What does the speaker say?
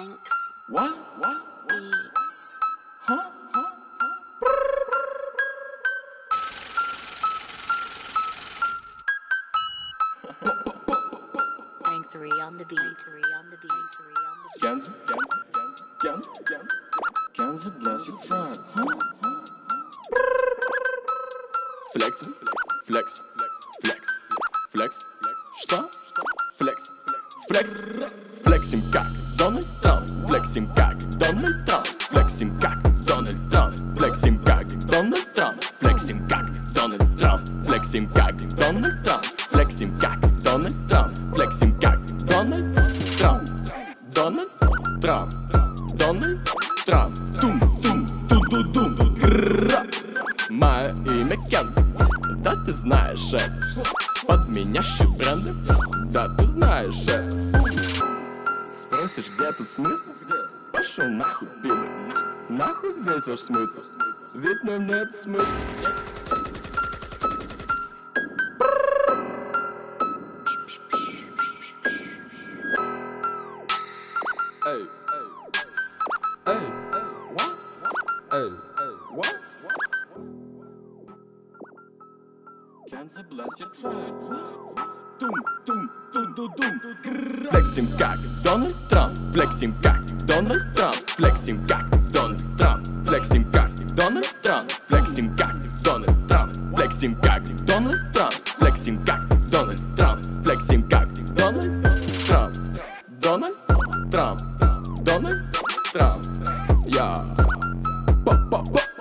Banks. What? Beats. Huh? Bank 3 on the beat. 3 on the beat. 3 on the beat. Kenzie, bless your tribe. Flex, flex, flex. Что? Флекс, флексим как Дональд Трамп, флексим как Дональд Трамп, флексим как Дональд Трамп, флексим как Дональд Трамп, флексим как Дональд Трамп, флексим как Дональд Трамп, флексим как Дональд Трамп, флексим как Дональд Трамп, Дональд Трамп, Дональд Трамп, тум-тум-ту-ду-дум. Мое имя Kenzie, да ты знаешь это. Подменящий бренды, да ты знаешь это. Спросишь, где тут смысл? Пошел нахуй, пидор. Нахуй весь ваш смысл. Ведь нам нет смысла. Эй, эй, what? Эй, what? Kenzie, bless your tribe. Тум-тум-ту-ду-дум. Флексим как Дональд Трамп, флексим как Дональд Трамп, флексим как Дональд Трамп, флексим как Дональд Трамп, флексим как Дональд Трамп, флексим как Дональд Трамп, флексим как Дональд Трамп, флексим как Дональд Трамп, Дональд Трамп, Дональд Трамп. Я. Па-па-па.